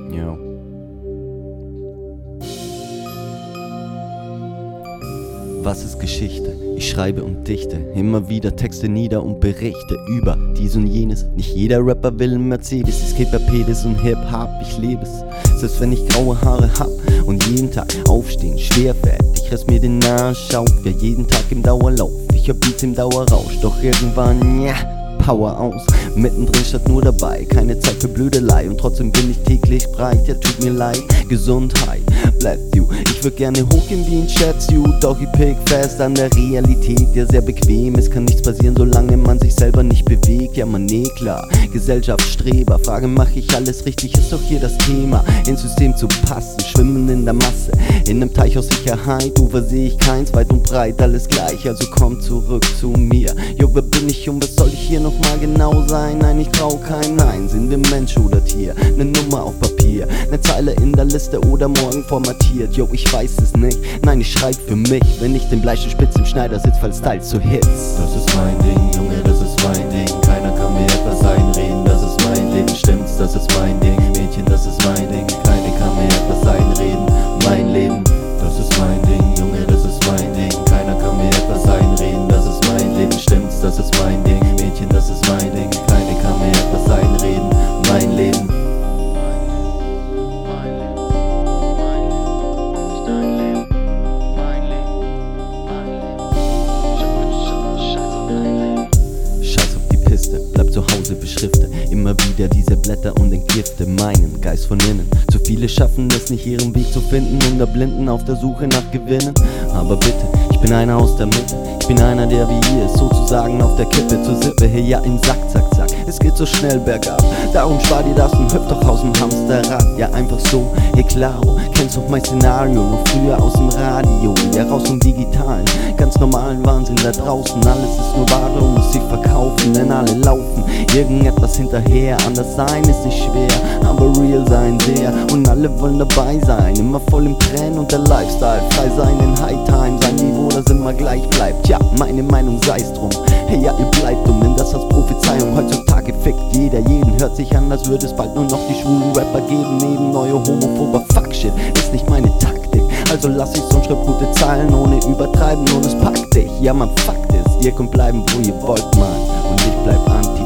Yo. Was ist Geschichte? Ich schreibe und dichte immer wieder Texte nieder und berichte über dies und jenes. Nicht jeder Rapper will einen Mercedes, es geht bei Pedis und Hip-Hop, ich lebe es. Selbst wenn ich graue Haare hab und jeden Tag aufstehen schwerfällt, ich riss mir den Arsch auf, ja jeden Tag im Dauerlauf. Ich hab Beats im Dauerrausch, doch irgendwann, ja, Power aus. Mittendrin statt nur dabei, keine Zeit für Blödelei und trotzdem bin ich täglich breit, ja tut mir leid. Gesundheit, bless you. Ich würd gerne hochgehen wie ein Chat-Suit, doch ich pick fest an der Realität, ja sehr bequem. Es kann nichts passieren, solange man sich selber nicht bewegt, ja man klar. Gesellschaftsstreber, Frage, mach ich alles richtig, ist doch hier das Thema. Ins System zu passen, schwimmen in der Masse, in nem Teich aus Sicherheit, Ufer seh ich keins, weit und breit, alles gleich, also komm zurück zu mir. Jo, wer bin ich und was soll ich hier nochmal genau sein? Nein, ich trau kein Nein, sind wir Mensch oder Tier? Ne Nummer auf Papier, ne Zeile in der Liste oder morgen formatiert. Jo, ich weiß es nicht, nein, ich schreib für mich, wenn ich den Bleistift spitz im Schneidersitz, fall Style zu Hits. Das ist mein Ding, Junge, das ist mein Ding. Keiner kann mir etwas einreden, das ist mein Leben. Stimmt's, das ist mein Ding. Mädchen, das ist mein Ding. Keine kann mir etwas einreden, mein Leben. Das ist mein Ding, Junge, das ist mein Ding. Keiner kann mir etwas einreden, das ist mein Leben. Stimmt's, das ist mein Ding. Mädchen, das ist mein Ding. Keine kann mir etwas einreden, mein Leben. Bleib zu Hause, beschrifte immer wieder diese Blätter und entgifte meinen Geist von innen. Zu viele schaffen es nicht, ihren Weg zu finden und erblinden auf der Suche nach Gewinnen. Aber bitte, ich bin einer aus der Mitte, ich bin einer, der wie ihr ist, sozusagen auf der Kippe zur Sippe. Hey, ja, im Sack, zack, zack, es geht so schnell bergab. Darum spar dir das und hüpf doch aus dem Hamsterrad. Ja, einfach so, hey klaro, kennst doch mein Szenario, nur früher aus dem Radio, ja raus zum Digitalen. Ganz normalen Wahnsinn da draußen, alles ist nur Ware und muss sich verkaufen, denn alle laufen irgendetwas hinterher. Anders sein ist nicht schwer, aber real sein sehr. Und alle wollen dabei sein, immer voll im Trend und der Lifestyle. Frei sein in High Time, sein Niveau, das immer gleich bleibt. Tja, meine Meinung sei's drum. Hey, ja, ihr bleibt dumm, denn das als Prophezeiung. Heutzutage fickt jeder jeden, hört sich an, als würde es bald nur noch die schwulen Rapper geben. Neben neue homophober Fuckshit ist nicht meine Taktik. Also lass ich so schrift gute Zeilen ohne übertreiben und es packt dich. Ja, man, Fakt ist, ihr könnt bleiben, wo ihr wollt, Mann. Und ich bleib anti.